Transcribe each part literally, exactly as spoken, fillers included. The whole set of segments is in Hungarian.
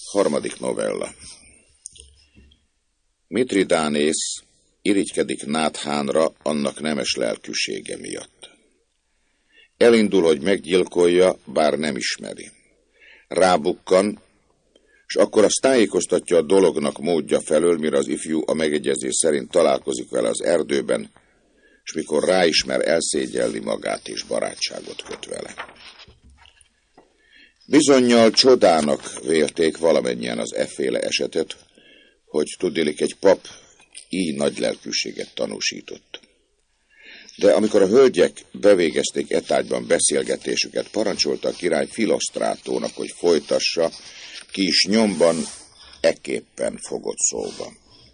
Harmadik novella. Mithridanész irigykedik Náthánra annak nemes lelkűsége miatt. Elindul, hogy meggyilkolja, bár nem ismeri. Rábukkan, és akkor azt tájékoztatja a dolognak módja felől, mire az ifjú a megegyezés szerint találkozik vele az erdőben, és mikor ráismer, elszégyelli magát és barátságot köt vele. Bizonnyal csodának vélték valamennyien az efféle esetet, hogy tudniillik egy pap így nagy lelkűséget tanúsított. De amikor a hölgyek bevégezték e tárgyban beszélgetésüket, parancsolta a király Philosztrátónak, hogy folytassa, ki is nyomban ekképpen fogott szóba.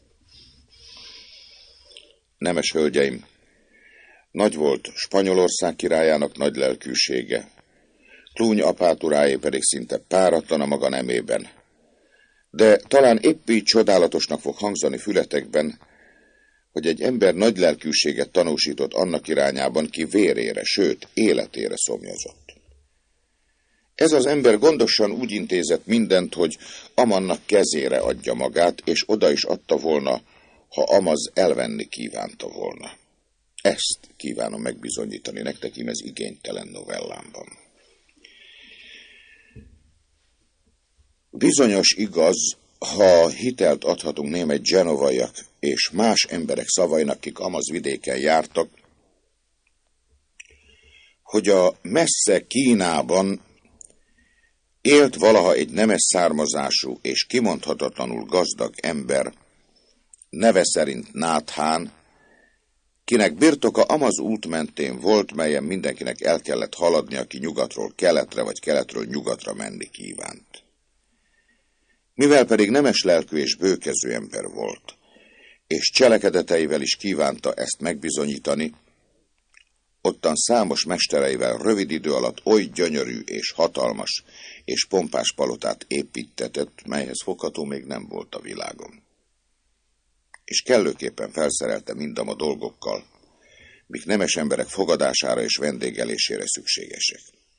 Nemes hölgyeim, nagy volt Spanyolország királyának nagy lelkűsége, Cluny apáturáé pedig szinte páratlan a maga nemében. De talán épp így csodálatosnak fog hangzani fületekben, hogy egy ember nagy lelkűséget tanúsított annak irányában, ki vérére, sőt, életére szomjazott. Ez az ember gondosan úgy intézett mindent, hogy Amannak kezére adja magát, és oda is adta volna, ha Amaz elvenni kívánta volna. Ezt kívánom megbizonyítani nektek, ím ez igénytelen novellámban. Bizonyos igaz, ha hitelt adhatunk némely genovaiak és más emberek szavainak, kik Amaz vidéken jártak, hogy a messze Kínában élt valaha egy nemes származású és kimondhatatlanul gazdag ember, neve szerint Náthán, kinek birtoka Amaz út mentén volt, melyen mindenkinek el kellett haladni, aki nyugatról keletre vagy keletről nyugatra menni kívánt. Mivel pedig nemes lelkű és bőkező ember volt, és cselekedeteivel is kívánta ezt megbizonyítani, ottan számos mestereivel rövid idő alatt oly gyönyörű és hatalmas és pompás palotát építtetett, melyhez fogható még nem volt a világon. És kellőképpen felszerelte mindam a dolgokkal, mik nemes emberek fogadására és vendégelésére szükségesek.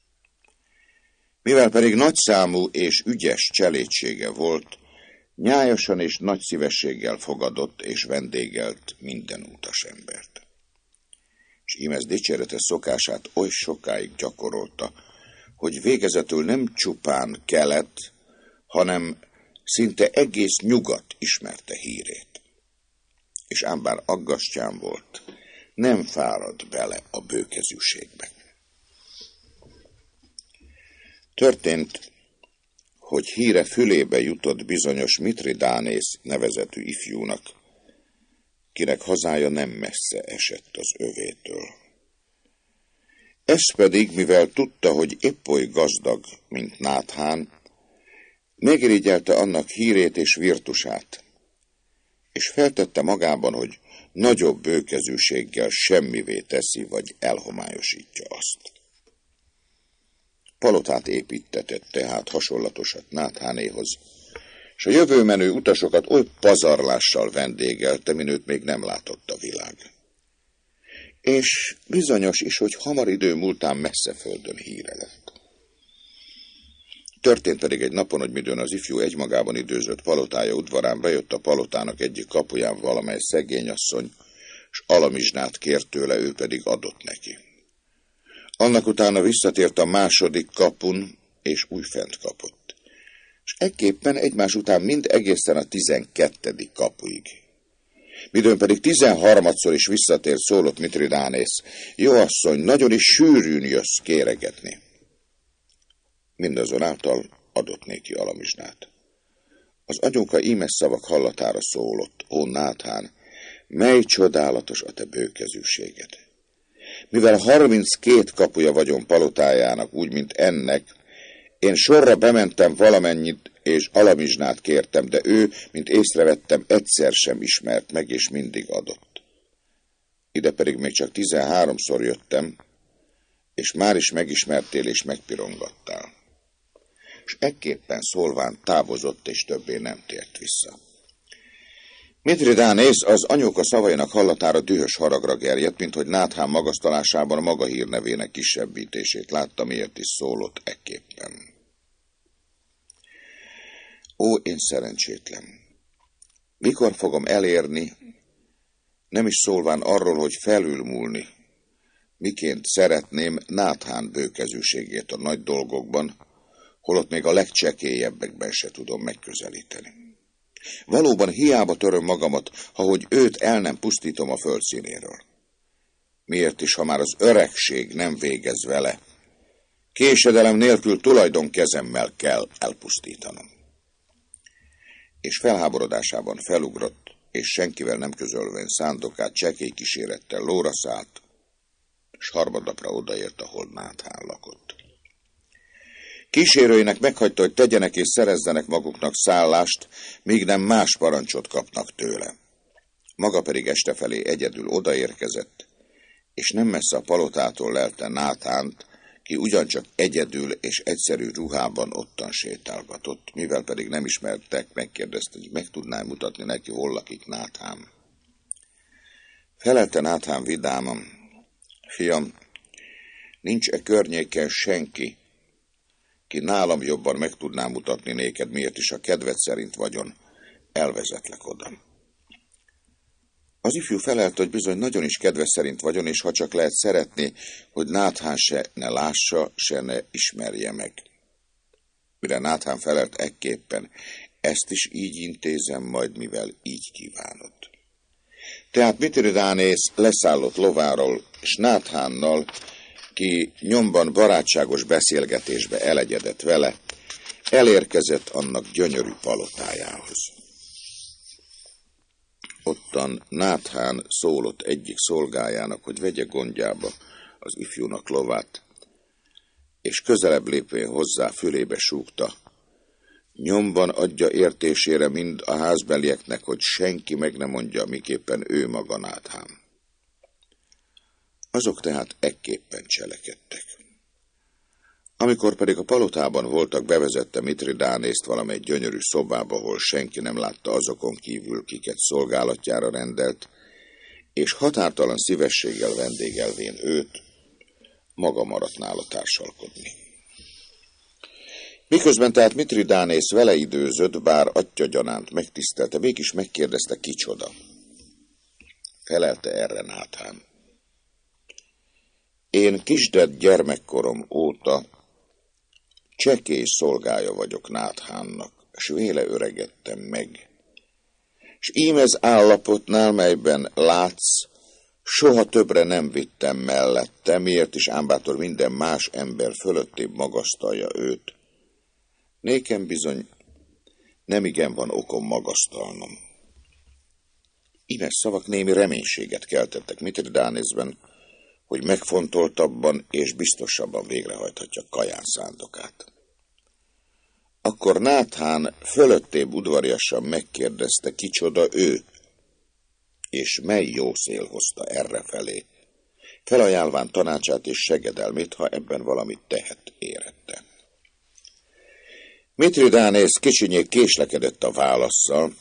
Mivel pedig nagyszámú és ügyes cselédsége volt, nyájasan és nagy szívességgel fogadott és vendégelt minden utas embert. És ím ez dicséretes szokását oly sokáig gyakorolta, hogy végezetül nem csupán kelet, hanem szinte egész nyugat ismerte hírét. És ám bár aggastyán volt, nem fárad bele a bőkezűségbe. Történt, hogy híre fülébe jutott bizonyos Mithridanész nevezetű ifjúnak, kinek hazája nem messze esett az övétől. Ez pedig, mivel tudta, hogy épp oly gazdag, mint Náthán, megirigyelte annak hírét és virtusát, és feltette magában, hogy nagyobb bőkezűséggel semmivé teszi, vagy elhomályosítja azt. Palotát építtetett tehát hasonlatosat Náthánéhoz, és a jövőmenő utasokat oly pazarlással vendégelte, min őt még nem látott a világ. És bizonyos is, hogy hamar idő múltán messze földön híre lett. Történt pedig egy napon, hogy midőn az ifjú egymagában időzött palotája udvarán bejött a palotának egyik kapuján valamely szegényasszony, s alamizsnát kért tőle, ő pedig adott neki. Annak utána visszatért a második kapun, és újfent kapott. És ekképpen egymás után mind egészen a tizenkettedik kapuig. Midőn pedig tizenharmadszor is visszatért, szólott Mithridanész: jó asszony, nagyon is sűrűn jössz kéregetni. Mindazonáltal adott néki alamizsnát. Az anyóka ímes szavak hallatára szólott: ó Náthán, mely csodálatos a te bőkezűséged! Mivel harminckét kapuja vagyon palotájának, úgy, mint ennek, én sorra bementem valamennyit, és alamizsnát kértem, de ő, mint észrevettem, egyszer sem ismert meg, és mindig adott. Ide pedig még csak tizenháromszor jöttem, és már is megismertél, és megpirongattál. És ekképpen szólván távozott, és többé nem tért vissza. Mithridanész az anyóka szavainak hallatára dühös haragra gerjedt, mint hogy Náthán magasztalásában a maga hírnevének kisebbítését látta, miért is szólott ekképpen: Ó, én szerencsétlen! Mikor fogom elérni, nem is szólván arról, hogy felülmúlni, miként szeretném Náthán bőkezűségét a nagy dolgokban, holott még a legcsekélyebbekben se tudom megközelíteni. Valóban hiába töröm magamat, ha hogy őt el nem pusztítom a föld színéről. Miért is, ha már az öregség nem végez vele, késedelem nélkül tulajdon kezemmel kell elpusztítanom. És felháborodásában felugrott, és senkivel nem közölvén szándokát csekély kísérettel lóra szállt, s harmadnapra odaért, ahol Náthán lakott. Kísérőinek meghagyta, hogy tegyenek és szerezzenek maguknak szállást, míg nem más parancsot kapnak tőle. Maga pedig este felé egyedül odaérkezett, és nem messze a palotától lelte Náthánt, ki ugyancsak egyedül és egyszerű ruhában ottan sétálgatott, mivel pedig nem ismertek, megkérdezte, hogy meg tudná mutatni neki, hol lakik Náthán. Felelte Náthán vidáman: fiam, nincs e környéken senki, ki nálam jobban meg tudná mutatni néked, miért is a kedved szerint vagyon, elvezetlek oda. Az ifjú felelte, hogy bizony nagyon is kedve szerint vagyon, és ha csak lehet szeretni, hogy Náthán se ne lássa, se ne ismerje meg. Mire Náthán felelt ekképpen: ezt is így intézem majd, mivel így kívánod. Tehát Mithridatész leszállott lováról, s Náthánnal, ki nyomban barátságos beszélgetésbe elegyedett vele, elérkezett annak gyönyörű palotájához. Ottan Náthán szólott egyik szolgájának, hogy vegye gondjába az ifjúnak lovát, és közelebb lépvén hozzá fülébe súgta: nyomban adja értésére mind a házbelieknek, hogy senki meg ne mondja, miképpen ő maga Náthán. Azok tehát ekképpen cselekedtek. Amikor pedig a palotában voltak, bevezette Mithridatészt valamely gyönyörű szobába, ahol senki nem látta azokon kívül, kiket szolgálatjára rendelt, és határtalan szívességgel vendégelvén őt, maga maradt nála társalkodni. Miközben tehát Mithridatész vele időzött, bár atya gyanánt megtisztelte, mégis megkérdezte, kicsoda. Felelte erre Náthán: én kisded gyermekkorom óta csekély szolgája vagyok Náthánnak, s véle öregedtem meg. S ím ez állapotnál, melyben látsz, soha többre nem vittem mellette, miért is ámbátor minden más ember fölöttébb magasztalja őt. Nékem bizony nem igen van okom magasztalnom. Ímes szavak némi reménységet keltettek Mithridatészben, hogy megfontoltabban és biztosabban végrehajthatja Kaján szándokát. Akkor Náthán fölöttébb udvariasan megkérdezte, kicsoda ő, és mely jó szél hozta errefelé, felajánlván tanácsát és segedelmét, ha ebben valamit tehet érette. Mithridatész kicsinyék késlekedett a válasszal,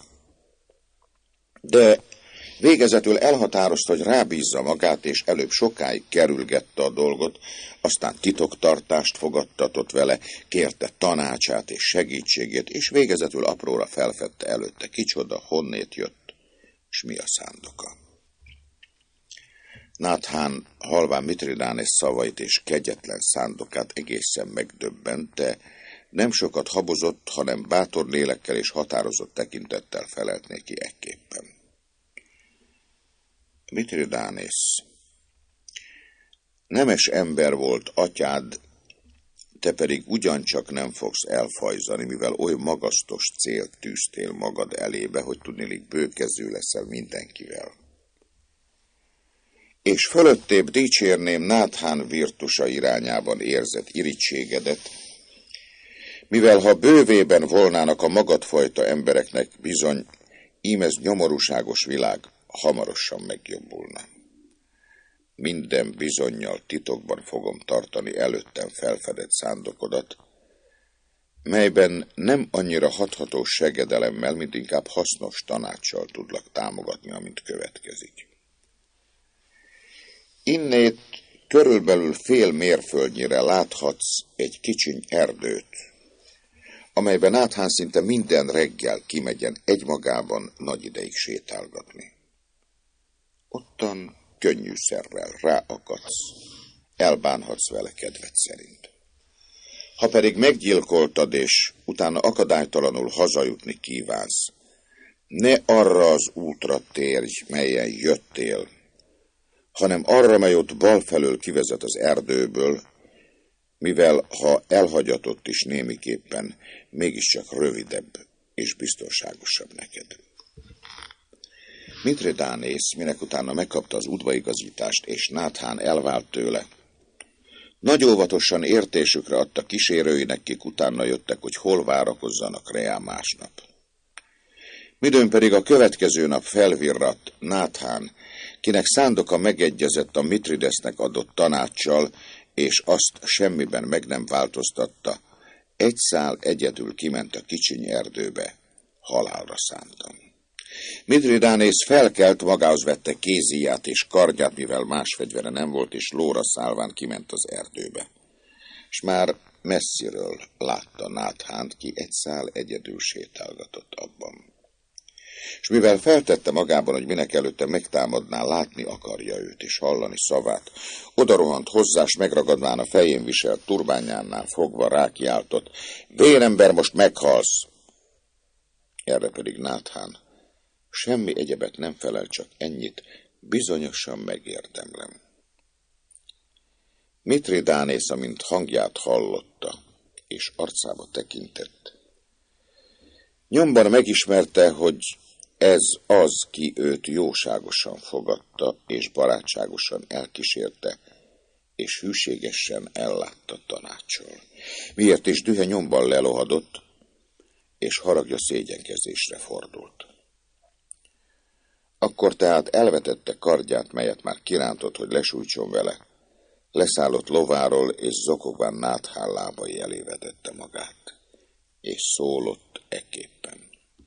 de végezetül elhatározta, hogy rábízza magát, és előbb sokáig kerülgette a dolgot, aztán titoktartást fogadtatott vele, kérte tanácsát és segítségét, és végezetül apróra felfedte előtte, kicsoda, honnét jött, és mi a szándoka. Náthán halván Mithridatész szavait és kegyetlen szándokát egészen megdöbbente, nem sokat habozott, hanem bátor lélekkel és határozott tekintettel felelt neki ekképpen. Mithridatész, nemes ember volt atyád, te pedig ugyancsak nem fogsz elfajzani, mivel oly magasztos célt tűztél magad elébe, hogy tudniillik bőkezű leszel mindenkivel. És fölöttébb dicsérném Náthán virtusa irányában érzett irítségedet, mivel ha bővében volnának a magadfajta embereknek, bizony, ím ez nyomorúságos világ hamarosan megjobbulna. Minden bizonnyal titokban fogom tartani előttem felfedett szándokodat, melyben nem annyira hathatós segedelemmel, mint inkább hasznos tanácssal tudlak támogatni, amint következik. Innét körülbelül fél mérföldnyire láthatsz egy kicsiny erdőt, amelyben Náthán szinte minden reggel kimegyen egymagában nagy ideig sétálgatni. Ottan könnyűszerrel ráakadsz, elbánhatsz vele kedved szerint. Ha pedig meggyilkoltad, és utána akadálytalanul hazajutni kívánsz, ne arra az útra térj, melyen jöttél, hanem arra, mely ott bal felől kivezet az erdőből, mivel ha elhagyatott is némiképpen, mégiscsak rövidebb és biztonságosabb neked. Mithridatész, minek utána megkapta az udvaigazítást, és Náthán elvált tőle, nagy óvatosan értésükre adta kísérőinek, kik utána jöttek, hogy hol várakozzanak reá másnap. Midőn pedig a következő nap felvirratt Náthán, kinek szándoka megegyezett a Mithridesznek adott tanáccsal, és azt semmiben meg nem változtatta, egy szál egyedül kiment a kicsiny erdőbe, halálra szántan. Mithridatész felkelt, magához vette kézíját és kardját, mivel más fegyvere nem volt, és lóra szállván kiment az erdőbe. És már messziről látta Náthánt, ki egy szál egyedül sétálgatott abban. És mivel feltette magában, hogy minek előtte megtámadná, látni akarja őt és hallani szavát, odarohant hozzá, s megragadván a fején viselt turbányánál fogva rákiáltott: Vénember, most meghalsz! Erre pedig Náthán: Semmi egyebet nem felel, csak ennyit, bizonyosan megérdemlem. Mithridatész, amint hangját hallotta, és arcába tekintett, nyomban megismerte, hogy ez az, ki őt jóságosan fogadta, és barátságosan elkísérte, és hűségesen ellátta tanáccsal. Miért is dühe nyomban lelohadott, és haragja szégyenkezésre fordult. Akkor tehát elvetette kardját, melyet már kirántott, hogy lesújtson vele, leszállott lováról, és zokogván Náthán lábai elé vetette magát, és szólott ekképpen: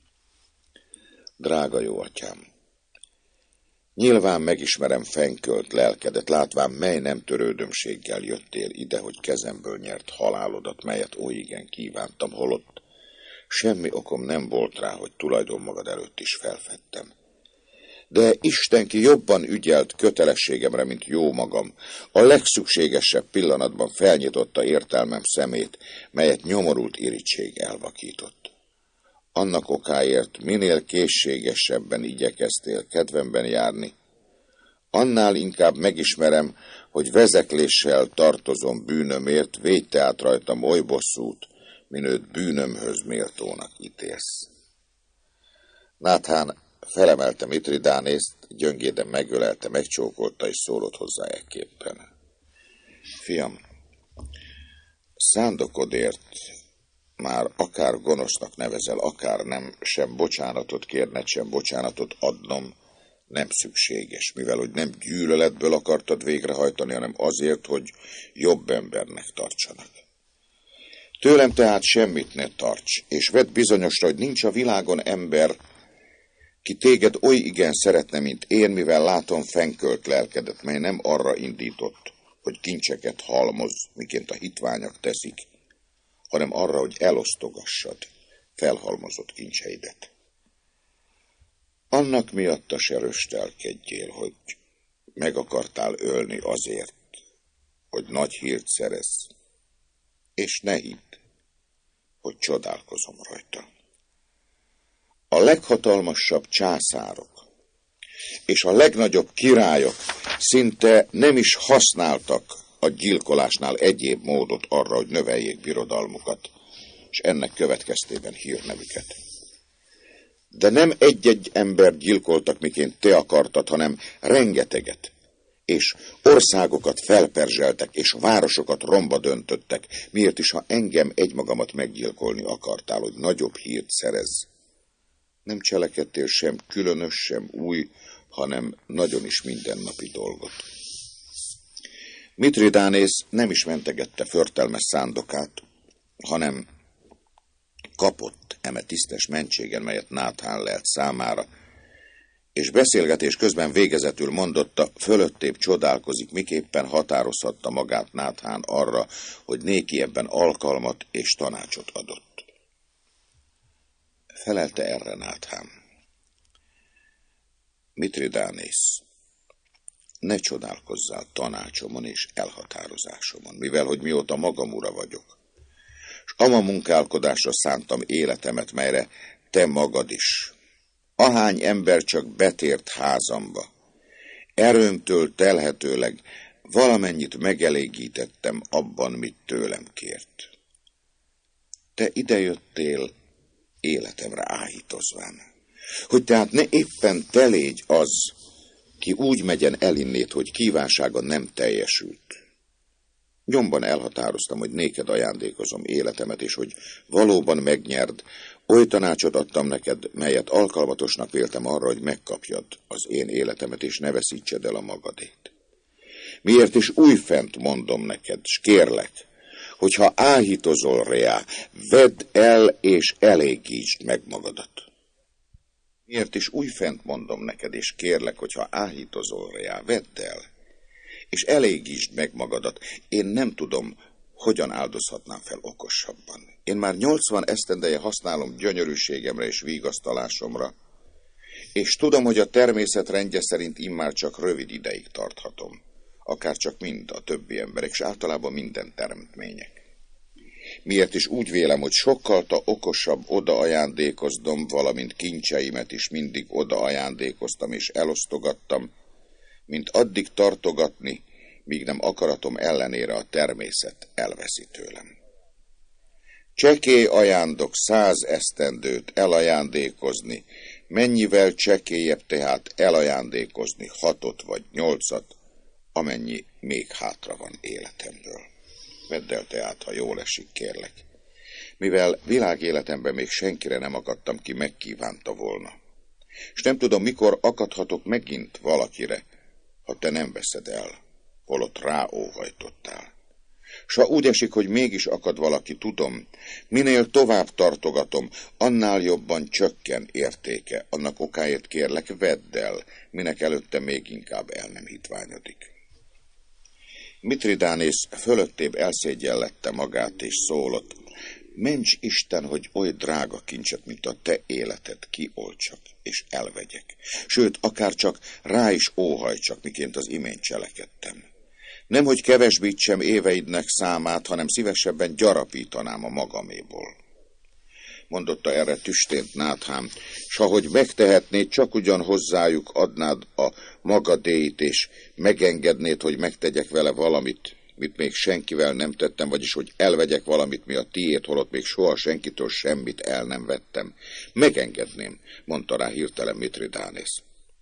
Drága jó atyám, nyilván megismerem fenkölt lelkedet, látván mely nem törődömséggel jöttél ide, hogy kezemből nyert halálodat, melyet óigen kívántam, holott semmi okom nem volt rá, hogy tulajdon magad előtt is felfedtem. De Isten, ki jobban ügyelt kötelességemre, mint jó magam, a legszükségesebb pillanatban felnyitotta értelmem szemét, melyet nyomorult irigység elvakított. Annak okáért minél készségesebben igyekeztél kedvemben járni, annál inkább megismerem, hogy vezekléssel tartozom bűnömért, védj át rajtam oly bosszút, minőt bűnömhöz méltónak ítélsz. Náthán felemelte Mithridatészt, gyöngéden megölelte, megcsókolta, és szólott hozzá ekképpen: Fiam, szándokodért már akár gonosznak nevezel, akár nem, sem bocsánatot kérned, sem bocsánatot adnom nem szükséges, mivel hogy nem gyűlöletből akartad végrehajtani, hanem azért, hogy jobb embernek tartsanak. Tőlem tehát semmit ne tarts, és vedd bizonyosra, hogy nincs a világon ember, ki téged oly igen szeretne, mint én, mivel látom fenkölt lelkedet, mely nem arra indított, hogy kincseket halmoz, miként a hitványak teszik, hanem arra, hogy elosztogassad felhalmozott kincseidet. Annak miatta se röstelkedjél, hogy meg akartál ölni azért, hogy nagy hírt szerez, és ne hidd, hogy csodálkozom rajta. A leghatalmasabb császárok és a legnagyobb királyok szinte nem is használtak a gyilkolásnál egyéb módot arra, hogy növeljék birodalmukat, és ennek következtében hírnevüket. De nem egy-egy ember gyilkoltak, miként te akartad, hanem rengeteget, és országokat felperzseltek, és városokat romba döntöttek, miért is, ha engem egymagamat meggyilkolni akartál, hogy nagyobb hírt szerezz. Nem cselekedtél sem különös, sem új, hanem nagyon is mindennapi dolgot. Mithridatész nem is mentegette förtelmes szándokát, hanem kapott eme tisztes mentségen, melyet Náthán lelt számára, és beszélgetés közben végezetül mondotta, fölöttébb csodálkozik, miképpen határozhatta magát Náthán arra, hogy néki ebben alkalmat és tanácsot adott. Felelte erre Náthán: Mitridánész, ne csodálkozzál tanácsomon és elhatározásomon, mivel hogy mióta magam ura vagyok, s ama munkálkodásra szántam életemet, melyre te magad is. Ahány ember csak betért házamba, erőmtől telhetőleg valamennyit megelégítettem abban, mit tőlem kért. Te idejöttél életemre áhítozván, hogy tehát ne éppen te légy az, ki úgy megyen el innét, hogy kívánsága nem teljesült. Nyomban elhatároztam, hogy néked ajándékozom életemet, és hogy valóban megnyerd, oly tanácsot adtam neked, melyet alkalmatosnak véltem arra, hogy megkapjad az én életemet, és ne veszítsed el a magadét. Miért is újfent mondom neked, s kérlek, hogyha áhítozol rá, vedd el és elégítsd meg magadat. Miért is újfent mondom neked, és kérlek, hogyha áhítozol rá, vedd el, és elégítsd meg magadat. Én nem tudom, hogyan áldozhatnám fel okosabban. Én már nyolcvan esztendeje használom gyönyörűségemre és vigasztalásomra, és tudom, hogy a természet rendje szerint immár csak rövid ideig tarthatom, akár csak mind a többi emberek, és általában minden teremtmények. Miért is úgy vélem, hogy sokkal ta okosabb oda ajándékoznom, valamint kincseimet is mindig oda ajándékoztam és elosztogattam, mint addig tartogatni, míg nem akaratom ellenére a természet elveszi tőlem. Csekély ajándok száz esztendőt elajándékozni, mennyivel csekélyebb tehát elajándékozni hatot vagy nyolcat, amennyi még hátra van életemből. Vedd el tehát, ha jól esik, kérlek, mivel világéletemben még senkire nem akadtam ki, megkívánta volna. És nem tudom, mikor akadhatok megint valakire, ha te nem veszed el, holott ráóhajtottál. S ha úgy esik, hogy mégis akad valaki, tudom, minél tovább tartogatom, annál jobban csökken értéke, annak okáért kérlek, vedd el, minek előtte még inkább el nem hitványodik. Mitridánész fölöttébb elszégyellette magát, és szólott: Ments Isten, hogy oly drága kincset, mint a te életed kioltsak és elvegyek, sőt, akár csak rá is óhajtsak, miként az imént cselekedtem. Nemhogy kevesbítsem éveidnek számát, hanem szívesebben gyarapítanám a magaméból. Mondotta erre tüstént Náthán, s ahogy megtehetnéd, csak ugyan hozzájuk adnád a magadéit, és megengednéd, hogy megtegyek vele valamit, mit még senkivel nem tettem, vagyis hogy elvegyek valamit, mi a tiéd, holott még soha senkitől semmit el nem vettem. Megengedném, mondta rá hirtelen Mitridánész.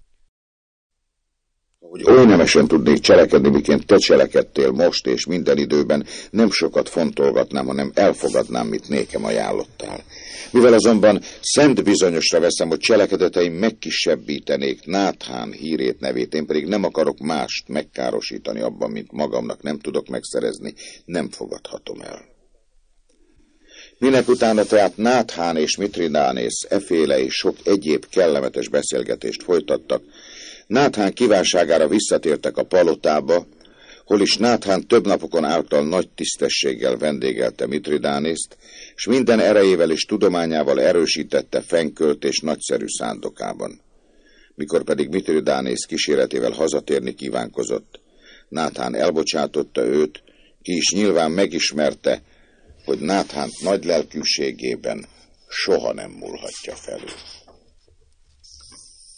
Hogy oly nemesen tudnék cselekedni, miként te cselekedtél most és minden időben, nem sokat fontolgatnám, hanem elfogadnám, mit nékem ajánlottál. Mivel azonban szent bizonyosra veszem, hogy cselekedeteim megkisebbítenék Náthán hírét, nevét, én pedig nem akarok mást megkárosítani abban, mint magamnak nem tudok megszerezni, nem fogadhatom el. Minek utána tehát Náthán és Mitridánész eféle és sok egyéb kellemetes beszélgetést folytattak, Náthán kívánságára visszatértek a palotába, hol is Náthán több napokon által nagy tisztességgel vendégelte Mitridánészt, s minden erejével és tudományával erősítette fenkölt és nagyszerű szándokában. Mikor pedig Mitridánész kíséretével hazatérni kívánkozott, Náthán elbocsátotta őt, ki is nyilván megismerte, hogy Náthán nagy lelkűségében soha nem múlhatja felül.